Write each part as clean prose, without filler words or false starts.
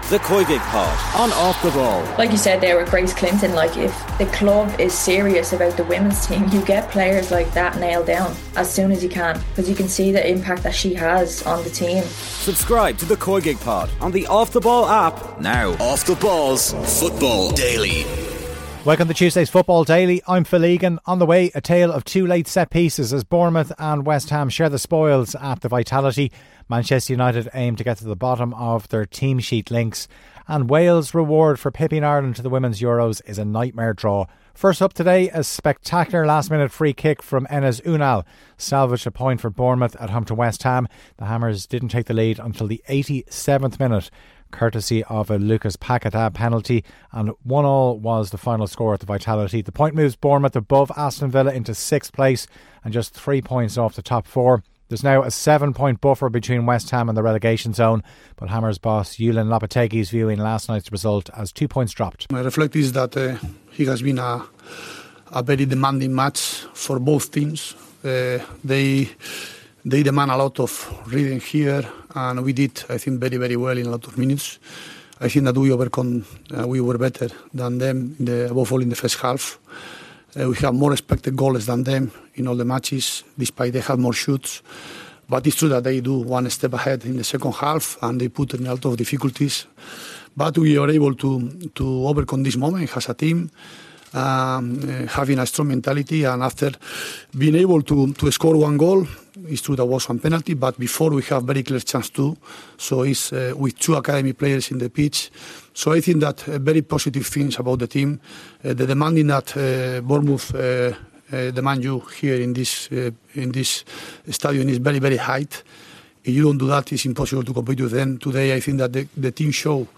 The Koigig Pod on Off the Ball. Like you said there with Grace Clinton, like if the club is serious about the women's team, you get players like that nailed down as soon as you can, because you can see the impact that she has on the team. Subscribe to The Koigig Pod on the Off the Ball app now. Off the Ball's Football Daily. Welcome to Tuesday's Football Daily. I'm Phil Egan. On the way, a tale of two late set pieces as Bournemouth and West Ham share the spoils at the Vitality. Manchester United aim to get to the bottom of their team sheet links. And Wales' reward for pipping Ireland to the Women's Euros is a nightmare draw. First up today, a spectacular last-minute free kick from Enes Unal salvaged a point for Bournemouth at home to West Ham. The Hammers didn't take the lead until the 87th minute, courtesy of a Lucas Paquetá penalty, and 1-1 was the final score at the Vitality. The point moves Bournemouth above Aston Villa into 6th place and just 3 points off the top four. There's now a 7-point buffer between West Ham and the relegation zone, but Hammers boss Julen Lopetegui's viewing last night's result as 2 points dropped. My reflect is that it has been a very demanding match for both teams. They demand a lot of reading here, and we did, I think, very, very well in a lot of minutes. I think that we were better than them, above all in the first half. We have more expected goals than them in all the matches, despite they have more shoots. But it's true that they do one step ahead in the second half, and they put in a lot of difficulties. But we are able to overcome this moment as a team, having a strong mentality, and after being able to score one goal, it's true there was one penalty, but before we have very clear chance too. So it's with two academy players in the pitch. So I think that very positive things about the team. The demanding that Bournemouth demand you here in this stadium is very, very high. If you don't do that, it's impossible to compete with them. Today I think that the team show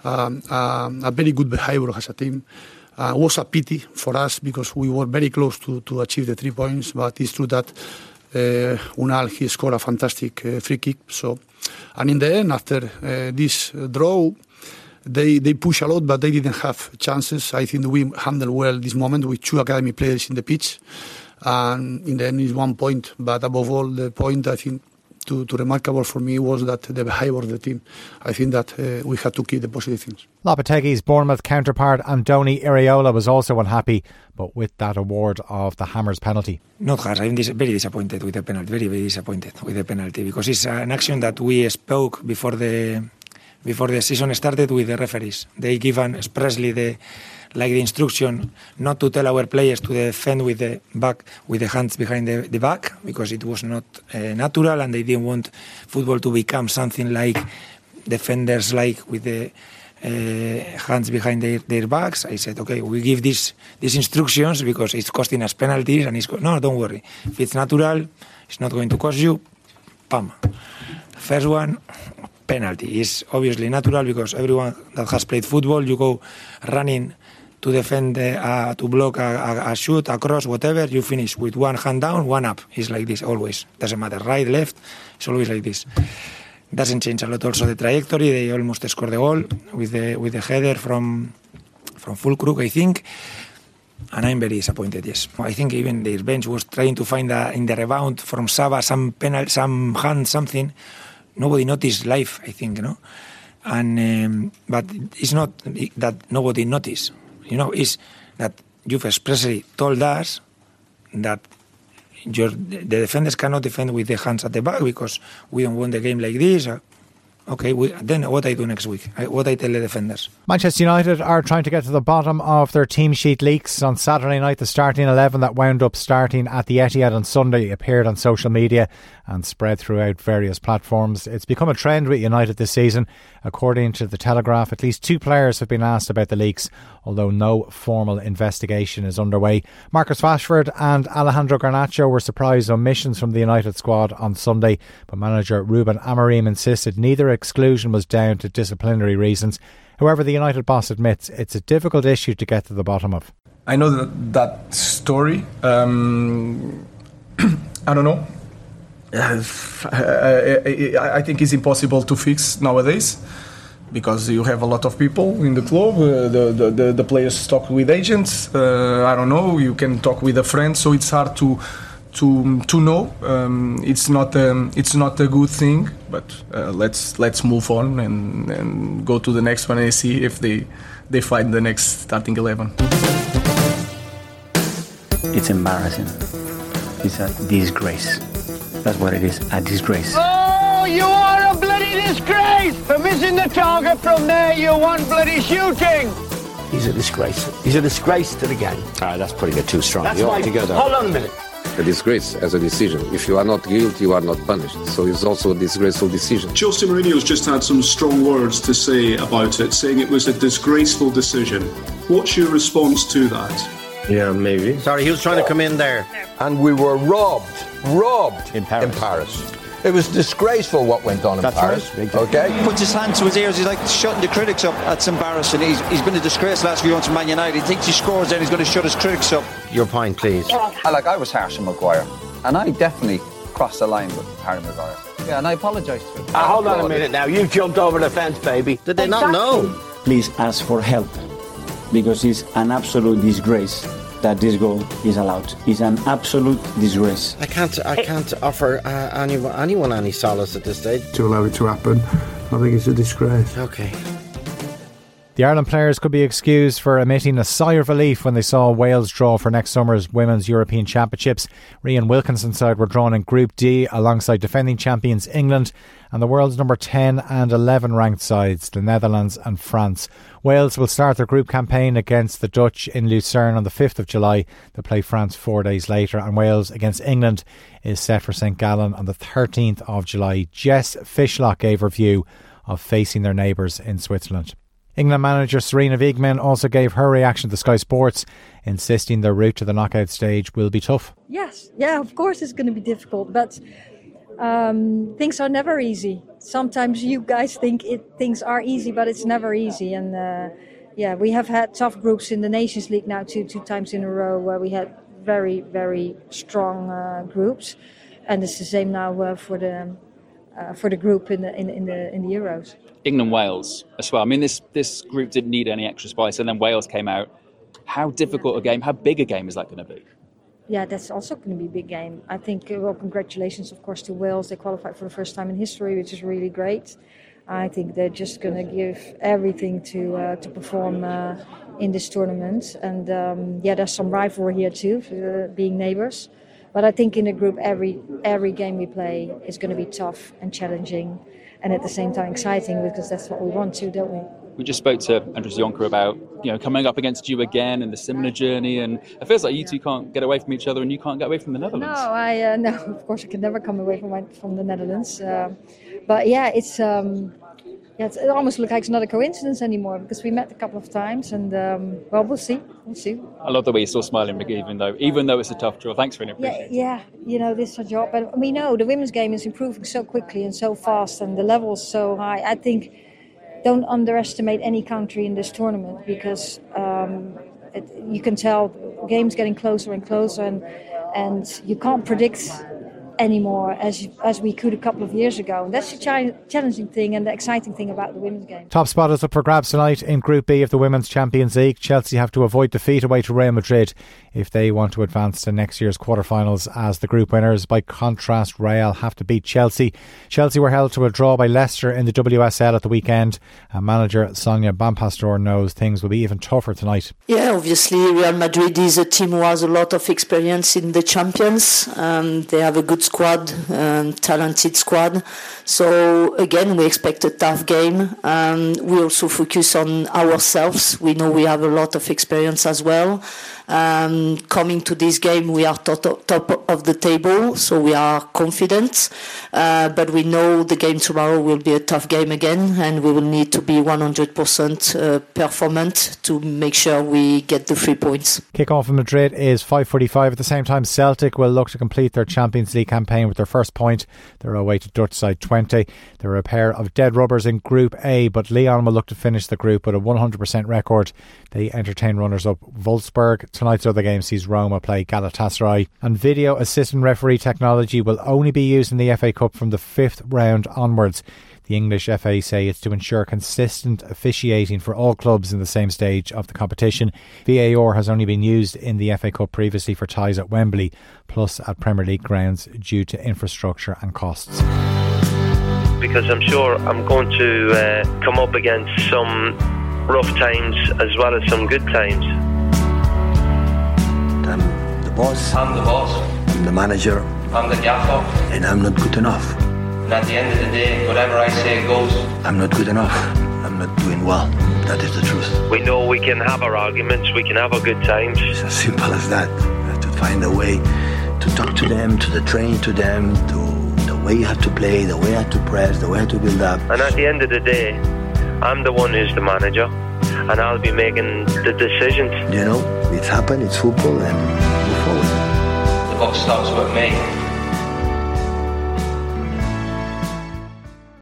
a very good behaviour as a team. It was a pity for us because we were very close to achieve the 3 points, but it's true that Unal, he scored a fantastic free kick. So, and in the end, after this draw, they push a lot, but they didn't have chances. I think we handled well this moment with two academy players in the pitch, and in the end, it's 1 point. But above all, the point I think to remarkable for me was that the behaviour of the team. I think that we had to keep the positive things. Lopetegui's Bournemouth counterpart Andoni Iraola was also unhappy, but with that award of the Hammers penalty. Not harsh. I'm very disappointed with the penalty. Very, very disappointed with the penalty, because it's an action that we spoke before the season started with the referees. They given expressly the instruction not to tell our players to defend with the hands behind the back, because it was not natural, and they didn't want football to become something like defenders like with the hands behind their backs. I said, okay, we give these instructions because it's costing us penalties, and no, don't worry. If it's natural, it's not going to cost you. Pam. First one, penalty. Is obviously natural because everyone that has played football, you go running to defend, to block a shoot, a cross, whatever, you finish with one hand down, one up. It's like this always. Doesn't matter, right, left, it's always like this. Doesn't change a lot also the trajectory. They almost scored the goal with the header from Fulkrug, I think. And I'm very disappointed, yes. I think even their bench was trying to find in the rebound from Saba some penalty, some hand, something. Nobody noticed live, I think, And but it's not that nobody noticed. It's that you've expressly told us that the defenders cannot defend with the hands at the back because we don't want the game like this. Okay, then what I do next week? What I tell the defenders? Manchester United are trying to get to the bottom of their team sheet leaks. On Saturday night, the starting 11 that wound up starting at the Etihad on Sunday appeared on social media and spread throughout various platforms. It's become a trend with United this season. According to The Telegraph, at least 2 players have been asked about the leaks, although no formal investigation is underway. Marcus Rashford and Alejandro Garnacho were surprise omissions from the United squad on Sunday, but manager Ruben Amorim insisted neither exclusion was down to disciplinary reasons. However, the United boss admits it's a difficult issue to get to the bottom of. I know that story. I don't know. I think it's impossible to fix nowadays because you have a lot of people in the club. The players talk with agents. I don't know. You can talk with a friend, so it's hard to to know. It's not a good thing, but let's move on and go to the next one and see if they find the next starting 11. It's embarrassing. It's a disgrace. That's what it is, a disgrace. Oh, you are a bloody disgrace! For missing the target from there, you want bloody shooting! He's a disgrace. He's a disgrace to the game. That's putting it too strong. That's why. Hold on a minute. A disgrace as a decision. If you are not guilty, you are not punished. So it's also a disgraceful decision. Jose Mourinho's just had some strong words to say about it, saying it was a disgraceful decision. What's your response to that? Yeah, maybe. Sorry, he was trying to come in there. And we were robbed in Paris. It was disgraceful what went on in Paris. Right. Okay. Puts his hand to his ears. He's like shutting the critics up. That's embarrassing. He's been a disgrace the last few months in Man United. He thinks he scores, then he's going to shut his critics up. Your point, please. I was harsh on Maguire, and I definitely crossed the line with Harry Maguire. Yeah, and I apologise to him. Hold on a minute now. You jumped over the fence, baby. Did they not know? Please ask for help, because it's an absolute disgrace that this goal is allowed. It's an absolute disgrace. I can't offer anyone any solace at this stage. To allow it to happen, I think it's a disgrace. Okay. The Ireland players could be excused for emitting a sigh of relief when they saw Wales draw for next summer's Women's European Championships. Rian Wilkinson's side were drawn in Group D alongside defending champions England and the world's number 10 and 11 ranked sides, the Netherlands and France. Wales will start their group campaign against the Dutch in Lucerne on the 5th of July. They'll play France 4 days later, and Wales against England is set for St Gallen on the 13th of July. Jess Fishlock gave her view of facing their neighbours in Switzerland. England manager Serena Wiegmann also gave her reaction to Sky Sports, insisting their route to the knockout stage will be tough. Yes, of course it's going to be difficult, but things are never easy. Sometimes you guys think things are easy, but it's never easy. And we have had tough groups in the Nations League now two times in a row where we had very, very strong groups, and it's the same now for the group in the Euros. England-Wales as well. I mean, this group didn't need any extra spice, and then Wales came out. How difficult a game, how big a game is that going to be? Yeah, that's also going to be a big game. I think, congratulations, of course, to Wales. They qualified for the first time in history, which is really great. I think they're just going to give everything to perform in this tournament. And, there's some rivalry here too, being neighbours. But I think in the group, every game we play is going to be tough and challenging, and at the same time exciting, because that's what we want to, don't we? We just spoke to Andries Jonker about coming up against you again and the similar journey, and it feels like you two can't get away from each other and you can't get away from the Netherlands. No, no, of course I can never come away from the Netherlands. But it almost looks like it's not a coincidence anymore, because we met a couple of times, and we'll see. I love the way you're still smiling, even though it's a tough draw. Thanks for it. Yeah, this is a job, but we know the women's game is improving so quickly and so fast, and the level is so high. I think don't underestimate any country in this tournament, because you can tell the game's getting closer and closer, and you can't predict anymore as we could a couple of years ago. And that's the challenging thing and the exciting thing about the women's game. Top spot is up for grabs tonight in Group B of the Women's Champions League. Chelsea have to avoid defeat away to Real Madrid if they want to advance to next year's quarterfinals as the group winners. By contrast, Real have to beat Chelsea. Chelsea were held to a draw by Leicester in the WSL at the weekend, and manager Sonia Bampastor knows things will be even tougher tonight. Yeah, obviously Real Madrid is a team who has a lot of experience in the Champions. They have a good squad, talented squad. So again, we expect a tough game. We also focus on ourselves. We know we have a lot of experience as well. Coming to this game, we are top of the table, so we are confident. But we know the game tomorrow will be a tough game again, and we will need to be 100% performant to make sure we get the 3 points. Kick-off in Madrid is 5:45. At the same time, Celtic will look to complete their Champions League campaign with their first point. They're away to Dutch side 20. There are a pair of dead rubbers in Group A, but Lyon will look to finish the group with a 100% record. They entertain runners-up Wolfsburg. Tonight's other game sees Roma play Galatasaray. And video assistant referee technology will only be used in the FA Cup from the 5th round onwards. The English FA say it's to ensure consistent officiating for all clubs in the same stage of the competition. VAR has only been used in the FA Cup previously for ties at Wembley, plus at Premier League grounds due to infrastructure and costs. Because I'm sure I'm going to come up against some rough times as well as some good times. I'm the boss. I'm the boss. I'm the manager. I'm the gaffer. And I'm not good enough. And at the end of the day, whatever I say goes. I'm not good enough. I'm not doing well. That is the truth. We know we can have our arguments, we can have our good times. It's as simple as that. You have to find a way to talk to them, to the training to them, to the way you have to play, the way you have to press, the way you have to build up. And at the end of the day, I'm the one who's the manager, and I'll be making the decisions. You know, it's happened, it's football, and move forward. The buck stops with me.